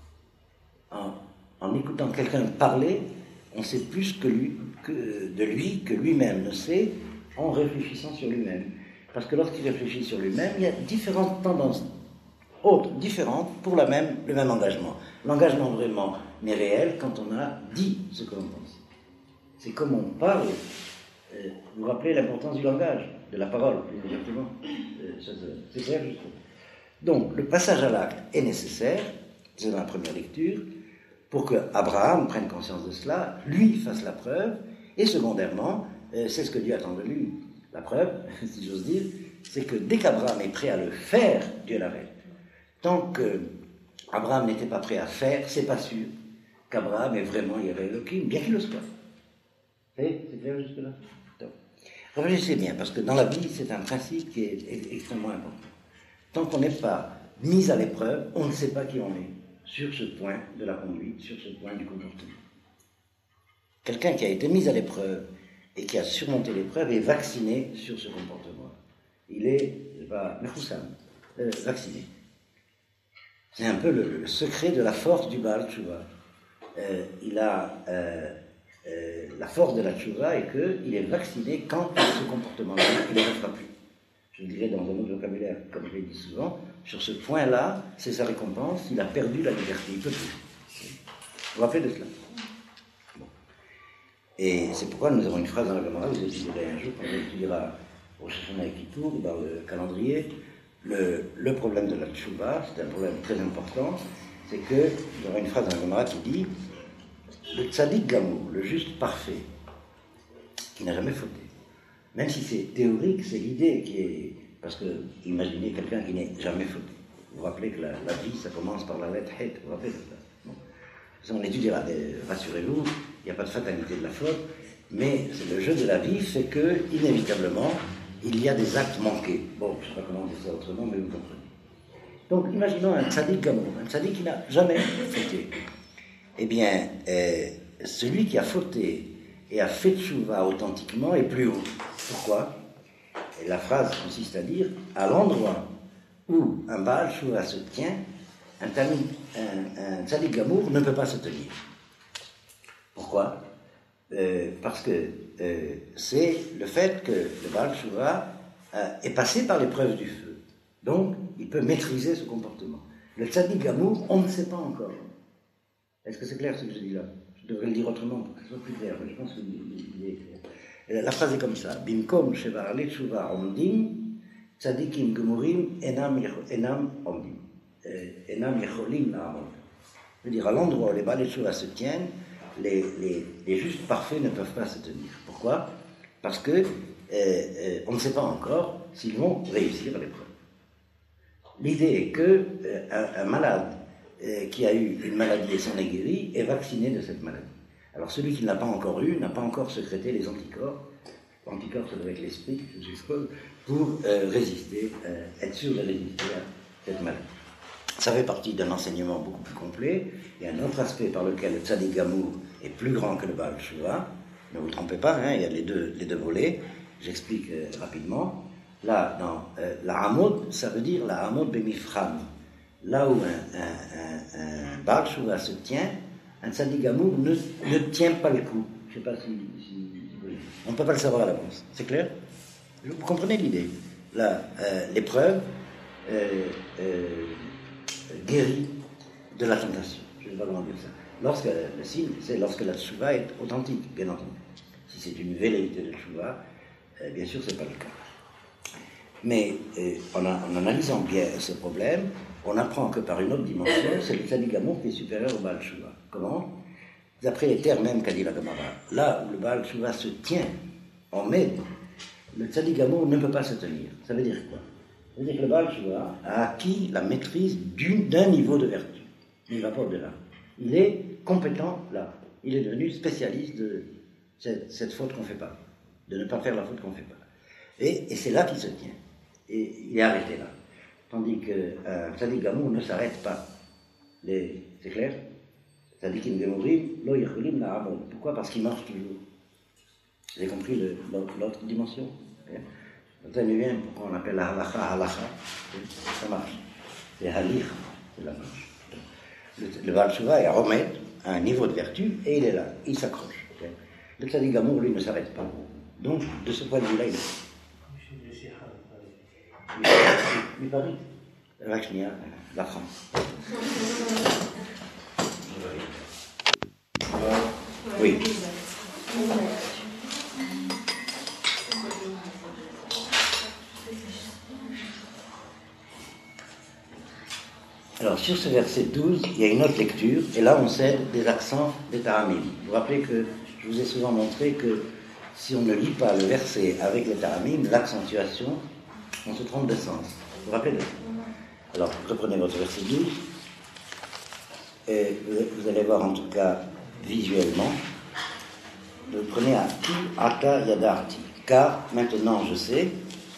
En écoutant quelqu'un parler, on sait plus de lui que lui-même ne sait en réfléchissant sur lui-même. Parce que lorsqu'il réfléchit sur lui-même, il y a différentes tendances, autres, différentes, pour le même engagement. L'engagement vraiment n'est réel quand on a dit ce que l'on pense. C'est comme on parle. Vous vous rappelez l'importance du langage, de la parole, exactement. C'est clair, je trouve. Donc, le passage à l'acte est nécessaire, c'est dans la première lecture, pour que Abraham prenne conscience de cela, lui fasse la preuve, et secondairement, c'est ce que Dieu attend de lui. La preuve, si j'ose dire, c'est que dès qu'Abraham est prêt à le faire, Dieu l'arrête. Tant qu'Abraham n'était pas prêt à faire, c'est pas sûr qu'Abraham est vraiment Yahvé Elohim, bien qu'il le soit. C'est clair jusque-là? Réfléchissez bien, parce que dans la vie, c'est un principe qui est extrêmement important. Tant qu'on n'est pas mis à l'épreuve, on ne sait pas qui on est sur ce point de la conduite, sur ce point du comportement. Quelqu'un qui a été mis à l'épreuve et qui a surmonté l'épreuve est vacciné sur ce comportement. Il est, vacciné. C'est un peu le secret de la force du Baal Tshuva. Il a la force de la Tshuva est qu'il est vacciné quant à ce comportement-là, il ne le refera plus. Je le dirais dans un autre vocabulaire, comme je l'ai dit souvent, sur ce point-là, c'est sa récompense, il a perdu la liberté, il ne peut plus. Vous vous rappelez de cela? Bon. Et c'est pourquoi nous avons une phrase dans la Gemara, vous étudierez un jour, quand on étudiera au Shashana et Kippour, dans le calendrier, le problème de la Tshuva, c'est un problème très important, c'est que, il y aura une phrase dans la Gemara qui dit le tzaddik gamour, le juste parfait, qui n'a jamais fauté. Même si c'est théorique, c'est l'idée qui est... Parce que, imaginez quelqu'un qui n'est jamais fauté. Vous vous rappelez que la vie, ça commence par la lettre Het, vous vous rappelez de ça? Bon. On étudiera, rassurez-vous, il n'y a pas de fatalité de la faute, mais c'est le jeu de la vie fait que, inévitablement, il y a des actes manqués. Bon, je ne sais pas comment dire ça autrement, mais vous comprenez. Donc, imaginons un tzaddik gamour, un tzaddik qui n'a jamais fauté. Eh bien, celui qui a fauté et a fait tchouva authentiquement est plus haut. Pourquoi? Et la phrase consiste à dire, à l'endroit où un Baal tchouva se tient, un tzaddik gamour ne peut pas se tenir. Pourquoi? Parce que c'est le fait que le Baal tchouva est passé par l'épreuve du feu. Donc, il peut maîtriser ce comportement. Le tzaddik gamour, on ne sait pas encore. Est-ce que c'est clair ce que je dis là? Je devrais le dire autrement pour que ce soit plus clair, mais je pense qu'il est clair. La phrase est comme ça. Bimkom shevar le tchouva omdim, tzaddikim gemurim enam omdim. Enam yecholim na'amod. C'est-à-dire, à l'endroit où les Baal tchouva se tiennent, les justes parfaits ne peuvent pas se tenir. Pourquoi? Parce que on ne sait pas encore s'ils vont réussir l'épreuve. L'idée est que un malade qui a eu une maladie et s'en est guéri est vacciné de cette maladie. Alors celui qui ne l'a pas encore eu n'a pas encore sécrété les anticorps. L'anticorps, ça doit être l'esprit, je suppose, pour résister, être sûr de résister à cette maladie. Ça fait partie d'un enseignement beaucoup plus complet. Il y a un autre aspect par lequel le tzaddik gamour est plus grand que le Baal tchouva. Ne vous trompez pas, hein, il y a les deux volets. J'explique rapidement. Là, dans la hamod, ça veut dire la hamod bemifram. Là où un Baal tchouva se tient, un tzaddik gamour ne tient pas le coup. Je ne sais pas si on ne peut pas le savoir à l'avance. C'est clair? Vous comprenez l'idée? Là, l'épreuve guérit de la tentation. Je vais pas vraiment dire ça. Le signe, c'est lorsque la tchouva est authentique, bien entendu. Si c'est une velléité de tchouva, bien sûr, ce n'est pas le cas. Mais en analysant bien ce problème, on apprend que par une autre dimension, c'est le tzaddik gamour qui est supérieur au Baal tchouva. Comment? D'après les termes même qu'a dit la Gemara, là où le Baal tchouva se tient en med, le tzaddik gamour ne peut pas se tenir. Ça veut dire quoi? Ça veut dire que le Baal tchouva a acquis la maîtrise d'un niveau de vertu. Il va pas au-delà. Il est compétent là. Il est devenu spécialiste de cette faute qu'on ne fait pas, de ne pas faire la faute qu'on ne fait pas. Et c'est là qu'il se tient. Et il est arrêté là. Tandis qu'un tzaddik gamour ne s'arrête pas. C'est clair? Tzaddikim gemurim lo yecholim na'amod. Pourquoi? Parce qu'il marche toujours. Vous avez compris l'autre dimension? Vous savez bien pourquoi on appelle la halacha halacha? Ça marche. C'est halir, c'est la marche. Le Baal tchouva est à remettre à un niveau de vertu et il est là, il s'accroche. Le tzaddik gamour, lui, ne s'arrête pas. Donc, de ce point de vue-là, il est. Paris, la France. Oui. Alors, sur ce verset 12, il y a une autre lecture, et là, on cède des accents des taramim. Vous vous rappelez que je vous ai souvent montré que si on ne lit pas le verset avec les taramim, l'accentuation, on se trompe de sens. Vous vous rappelez de ça? Alors, reprenez votre verset 12, et vous allez voir en tout cas visuellement. Vous prenez à Ki Ata Yadarti, car maintenant je sais.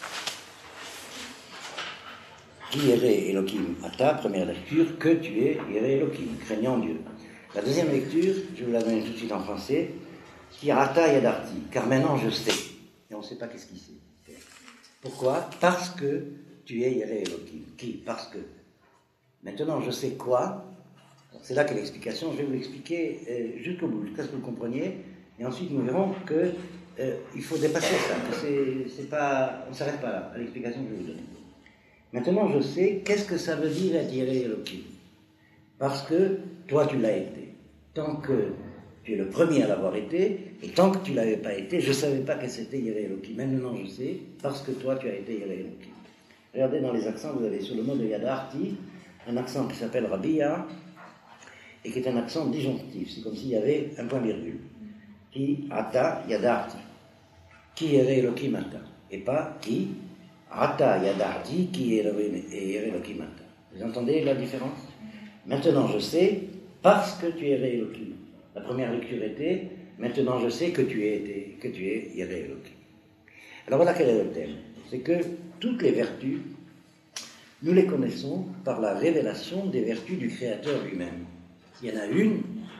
Qui Yéré Elohim Ata, première lecture, que tu es Yéré Elohim, craignant Dieu. La deuxième lecture, je vous la donne tout de suite en français. Ki Ata Yadarti, car maintenant je sais. Et on ne sait pas qu'est-ce qu'il sait. Pourquoi? Parce que tu es Yéré Elohim. Qui? Parce que. Maintenant je sais quoi? C'est là qu'est l'explication. Je vais vous l'expliquer jusqu'au bout, jusqu'à ce que vous le compreniez. Et ensuite nous verrons que il faut dépasser ça. Que c'est pas, on ne s'arrête pas là, à l'explication que je vais vous donner. Maintenant, je sais qu'est-ce que ça veut dire être Yéré Elohim. Parce que toi, tu l'as été. Tant que tu es le premier à l'avoir été, et tant que tu ne l'avais pas été, je ne savais pas que c'était Yéré Elohim. Maintenant, je sais, parce que toi, tu as été Yéré Elohim. Regardez dans les accents, vous avez sur le mot de Yadarti, un accent qui s'appelle Rabia, et qui est un accent disjonctif. C'est comme s'il y avait un point-virgule. Ki Ata Yadarti. Ki Yéré Elohim Ata. Et pas Ki Ata Yadarti qui est Elohim Ata. Vous entendez la différence? Maintenant je sais parce que tu es Elohim. La première lecture était maintenant je sais que tu es Elohim. Alors voilà quel est le thème. C'est que toutes les vertus, nous les connaissons par la révélation des vertus du Créateur lui-même. Il y en a une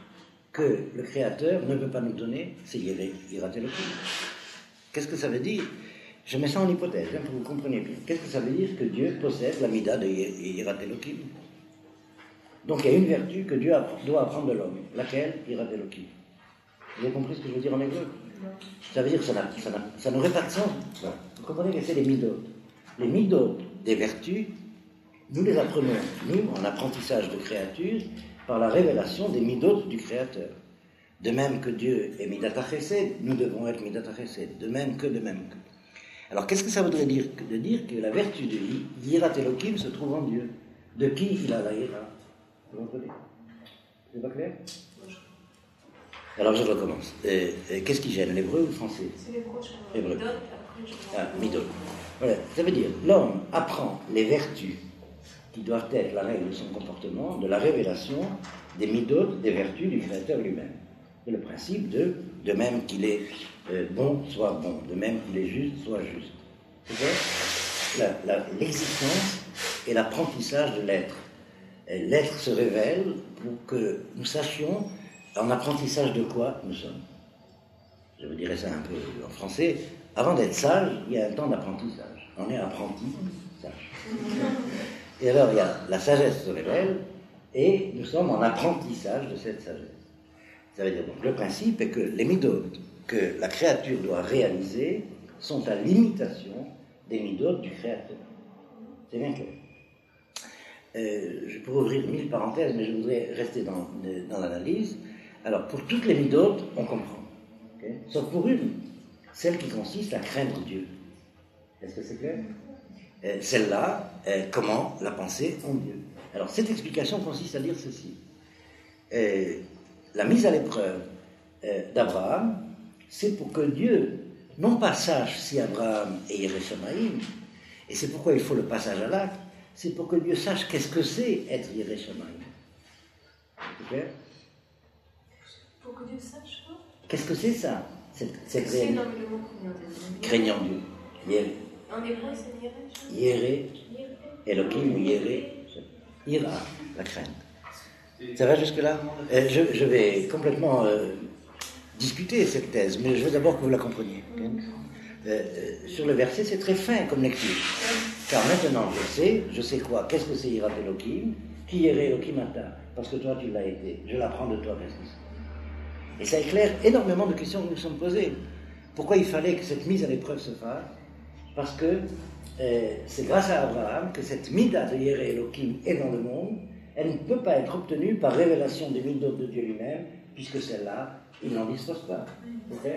que le Créateur ne peut pas nous donner, c'est Yirat Elohim. Qu'est-ce que ça veut dire? Je mets ça en hypothèse, pour que vous compreniez bien. Qu'est-ce que ça veut dire que Dieu possède la mida de Yirat Elohim? Donc il y a une vertu que Dieu doit apprendre de l'homme. Laquelle? Yirat Elohim. Vous avez compris ce que je veux dire en hébreu? Ça veut dire que ça n'aurait pas de sens. Vous comprenez que c'est les midot. Les midot des vertus, nous les apprenons, nous, en apprentissage de créature, par la révélation des midot du Créateur. De même que Dieu est Midat HaChesed, nous devons être Midat HaChesed. De même que. Alors, qu'est-ce que ça voudrait dire? De dire que la vertu de Yirat Elohim se trouve en Dieu. De qui il a la Yira? Vous comprenez? C'est pas clair? Alors, je recommence. Qu'est-ce qui gêne, l'hébreu ou le français? C'est l'hébreu, je crois. Hébreu. Midot, après, je crois. Ah, midot. Voilà. Ça veut dire, l'homme apprend les vertus qui doivent être la règle de son comportement, de la révélation des midot, des vertus du Créateur lui-même. C'est le principe de même qu'il est bon, soit bon, de même qu'il est juste, soit juste. C'est-à-dire l'existence et l'apprentissage de l'être. L'être se révèle pour que nous sachions en apprentissage de quoi nous sommes. Je vous dirais ça un peu en français. Avant d'être sage, il y a un temps d'apprentissage. On est apprenti, sage. Et alors, il y a la sagesse se révèle, et nous sommes en apprentissage de cette sagesse. Ça veut dire donc, le principe est que les midot que la créature doit réaliser sont à l'imitation des midot du Créateur. C'est bien clair. Je pourrais ouvrir 1000 parenthèses, mais je voudrais rester dans l'analyse. Alors, pour toutes les midot, on comprend. Okay? Sauf pour une, celle qui consiste à craindre Dieu. Est-ce que c'est clair? Celle-là, comment la penser en Dieu. Alors, cette explication consiste à dire ceci. La mise à l'épreuve d'Abraham, c'est pour que Dieu, non pas sache si Abraham est Yireh Shamayim, et c'est pourquoi il faut le passage à l'acte, c'est pour que Dieu sache qu'est-ce que c'est être Yireh Shamayim. C'est clair? Pour que Dieu sache quoi? Qu'est-ce que c'est ça? C'est dans le mot craignant Dieu. Yireh. En hébreu, c'est Yireh, Elohim ou Yireh, Ira, la crainte. Ça va jusque-là? Je vais complètement discuter cette thèse, mais je veux d'abord que vous la compreniez. Sur le verset, c'est très fin comme lecture. Car maintenant, je sais quoi? Qu'est-ce que c'est Yirat Elohim? Qui Yireh Elohim ata? Parce que toi, tu l'as été. Je l'apprends de toi, qu'est-ce que c'est? Et ça éclaire énormément de questions que nous nous sommes posées. Pourquoi il fallait que cette mise à l'épreuve se fasse? Parce que c'est grâce à Abraham que cette mida de Yireh Elohim est dans le monde. Elle ne peut pas être obtenue par révélation des midot de Dieu lui-même, puisque celle-là, il n'en dispose pas. Okay?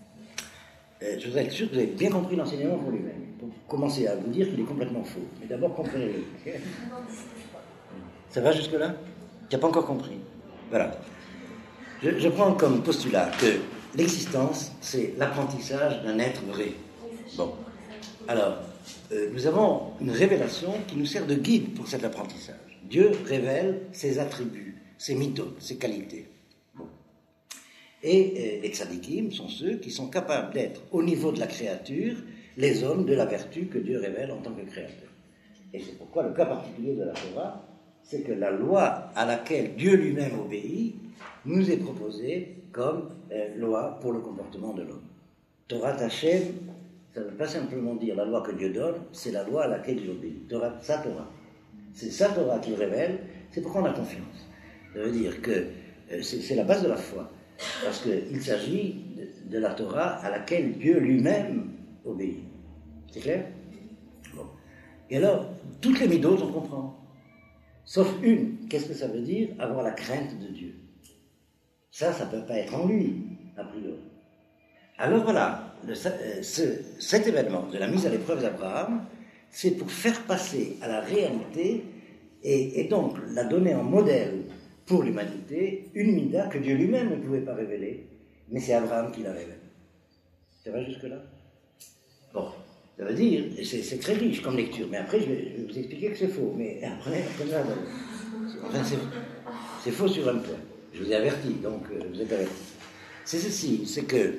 Je voudrais être sûr que vous avez bien compris l'enseignement pour lui-même, pour commencer à vous dire qu'il est complètement faux. Mais d'abord, comprenez-le. Okay? Ça va jusque-là? Tu n'as pas encore compris? Voilà. Je prends comme postulat que l'existence, c'est l'apprentissage d'un être vrai. Bon. Alors, nous avons une révélation qui nous sert de guide pour cet apprentissage. Dieu révèle ses attributs, ses midot, ses qualités. Bon. Et les tzadikim sont ceux qui sont capables d'être, au niveau de la créature, les hommes de la vertu que Dieu révèle en tant que créateur. Et c'est pourquoi le cas particulier de la Torah, c'est que la loi à laquelle Dieu lui-même obéit nous est proposée comme loi pour le comportement de l'homme. Torah Hashem, ça ne veut pas simplement dire la loi que Dieu donne, c'est la loi à laquelle il obéit. Sa Torah. C'est sa Torah qu'il révèle, c'est pourquoi on a confiance. Ça veut dire que c'est la base de la foi, parce qu'il s'agit de la Torah à laquelle Dieu lui-même obéit. C'est clair? Bon. Et alors, toutes les midot, on comprend. Sauf une. Qu'est-ce que ça veut dire? Avoir la crainte de Dieu. Ça ne peut pas être en lui, a priori. Alors voilà, cet événement de la mise à l'épreuve d'Abraham, c'est pour faire passer à la réalité et donc la donner en modèle pour l'humanité, une mida que Dieu lui-même ne pouvait pas révéler, mais c'est Abraham qui la révèle. Ça va jusque-là? Bon, ça veut dire, c'est très riche comme lecture, mais après je vais vous expliquer que c'est faux, mais après enfin, c'est faux sur un point. Je vous ai averti, donc vous êtes averti. C'est ceci, c'est que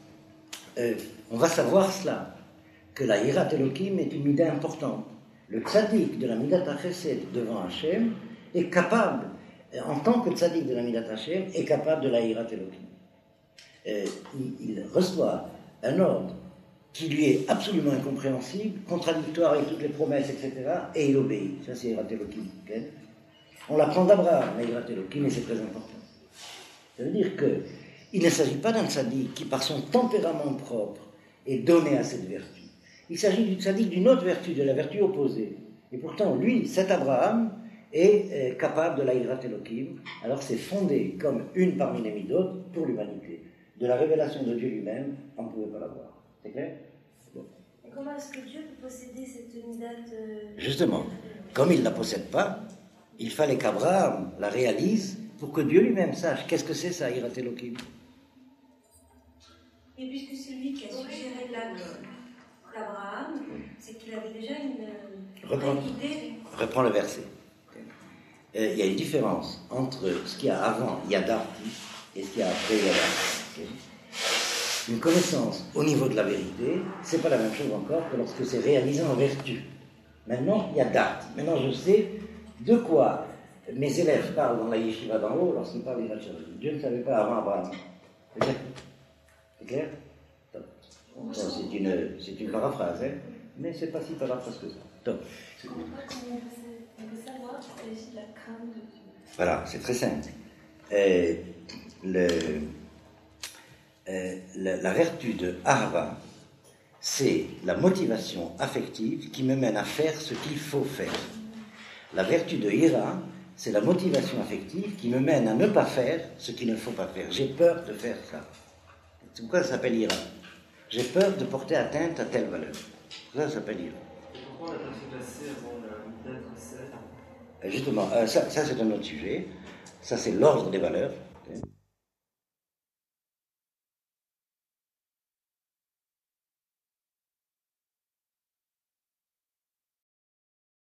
on va savoir cela, que la Yirat Elohim est une mida importante. Le tzaddik de la Midat HaChesed devant Hachem est capable en tant que tzaddik de la Midat Hashem, est capable de la Hirat Elohim. Il reçoit un ordre qui lui est absolument incompréhensible, contradictoire avec toutes les promesses, etc., et il obéit. Ça, c'est Hirat Elohim. Okay? On l'apprend d'Abraham, la Hirat Elohim, et c'est très important. Ça veut dire qu'il ne s'agit pas d'un tzaddik qui, par son tempérament propre, est donné à cette vertu. Il s'agit du tzaddik d'une autre vertu, de la vertu opposée. Et pourtant, lui, cet Abraham, est capable de la Hirat Elohim. Alors c'est fondé comme une parmi les midot pour l'humanité. De la révélation de Dieu lui-même, on ne pouvait pas l'avoir. C'est clair? Bon. Et comment est-ce que Dieu peut posséder cette midat Justement, comme il ne la possède pas, il fallait qu'Abraham la réalise pour que Dieu lui-même sache qu'est-ce que c'est ça, Hirat Elohim. Et puisque c'est lui qui a suggéré l'acte d'Abraham, c'est qu'il avait déjà une idée. Reprends le verset. Il y a une différence entre ce qu'il y a avant Yadarti et ce qu'il y a après Yadarti. Une connaissance au niveau de la vérité, c'est pas la même chose encore que lorsque c'est réalisé en vertu. Maintenant, Yadarti. Maintenant, je sais de quoi mes élèves parlent dans la yeshiva d'en haut lorsqu'ils parlent d'Hirat Elohim. Dieu ne savait pas avant Abraham. C'est clair? C'est clair? C'est une paraphrase, hein? Mais c'est pas si paraphrase que ça. Donc, On veut savoir s'il s'agit de la crainte de Dieu. Voilà, c'est très simple. La vertu de Ahava, c'est la motivation affective qui me mène à faire ce qu'il faut faire. La vertu de Hira, c'est la motivation affective qui me mène à ne pas faire ce qu'il ne faut pas faire. J'ai peur de faire ça. C'est pourquoi ça s'appelle Hira. J'ai peur de porter atteinte à telle valeur. Ça s'appelle Hira. Pourquoi on n'a pas fait passer avant la Midat Chesed? Justement, ça c'est un autre sujet. Ça c'est l'ordre des valeurs.